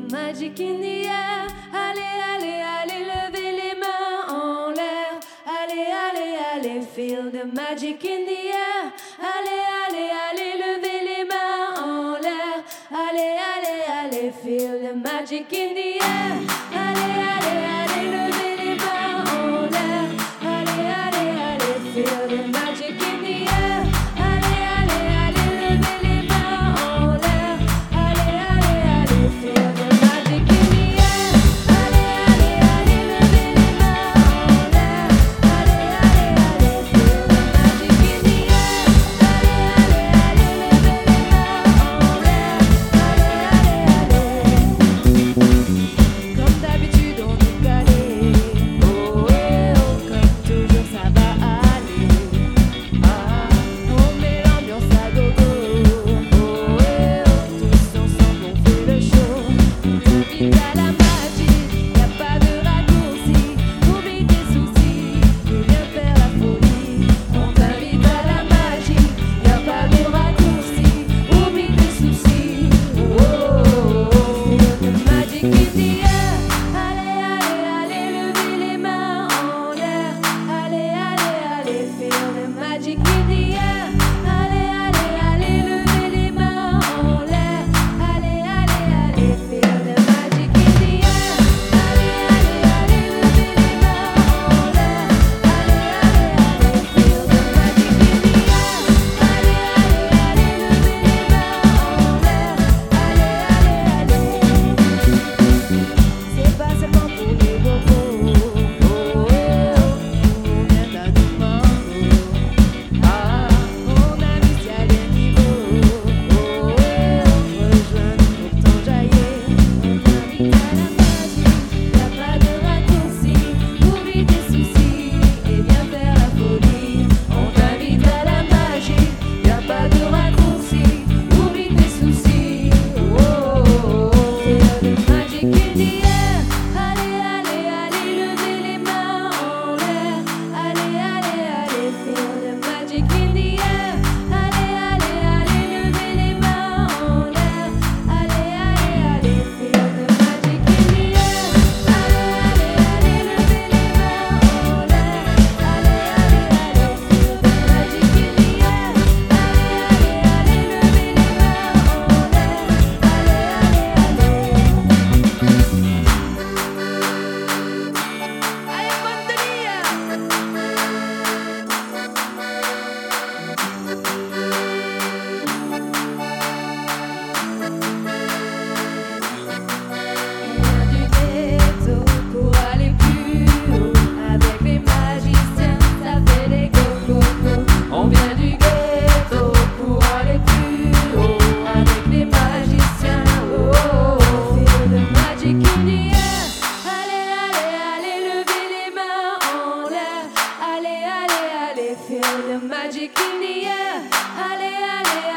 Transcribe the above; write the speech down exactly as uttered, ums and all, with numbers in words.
magic in the air. Allez, allez, allez, levez les mains en l'air. Allez, allez, allez, feel the magic in the air. Allez, allez, allez, levez les mains en l'air. Allez, allez, allez, feel the magic in the air. Allez, allez, allez, levez les mains en l'air. Allez, allez, allez, feel the magic in the air. Allez, allez, allez, levez les mains en l'air. Allez, allez, allez, feel the magic in the air. Allez, allez, allez, levez les mains en l'air. Allez, allez, allez, feel the magic in the air. Allez, allez, allez, levez les mains en l'air. Allez, allez, allez. Comme d'habitude on est calé. Oh, eh, oh, comme toujours ça va aller. Ah, on met l'ambiance à gogo. Oh, eh, oh, tous ensemble on fait le show. On t'invite à la magie, y'a pas de raccourci. Oublie tes soucis, viens faire la folie. On t'invite à la magie, y'a pas de raccourci. Oublie tes soucis. Oh, oh, oh, feel the magic in the air. Allez, allez, allez, levez les mains en l'air. Allez, allez, allez, feel the magic in the air. Allez, allez, allez, levez les mains en l'air. Allez, allez, allez, feel the magic in the air. Allez, allez, allez, levez les mains en l'air. Allez, allez, allez, feel the magic in the air. Allez, allez, allez, levez les mains en l'air. Allez, allez, allez. C'est pas seulement pour les bobos. Oh, eh, oh, on vient à du mango. Ah, on a mis à les niveaux. Oh, eh, oh, rejoins-nous pour t'enjailler. On t'invite à la magie, y'a pas de raccourci. Oublie tes soucis et viens faire la folie. On t'invite à la magie, y'a pas de raccourci. Oublie tes soucis. Oh, oh, oh, feel the magic in the air. Allez, allez, allez, levez les mains en l'air. Allez, allez, allez, feel the magic in the air. Allez, allez, allez, levez les mains en l'air. Allez, allez, allez, feel the magic in the air. Allez, allez, allez, levez les mains en l'air. Allez, allez, allez, feel the magic in the air. Allez, allez, allez, levez les mains en l'air. Allez, allez, allez. Allez, bonne délire. On vient du ghetto pour aller plus haut. Avec les magiciens, ça fait des go-go-go. On vient du ghetto pour aller plus haut. Avec les magiciens, oh, oh, oh. Feel the magic in the air. Allez, allez, allez, levez les mains en l'air. Allez, allez, allez, feel the magic in the air. Allez, allez,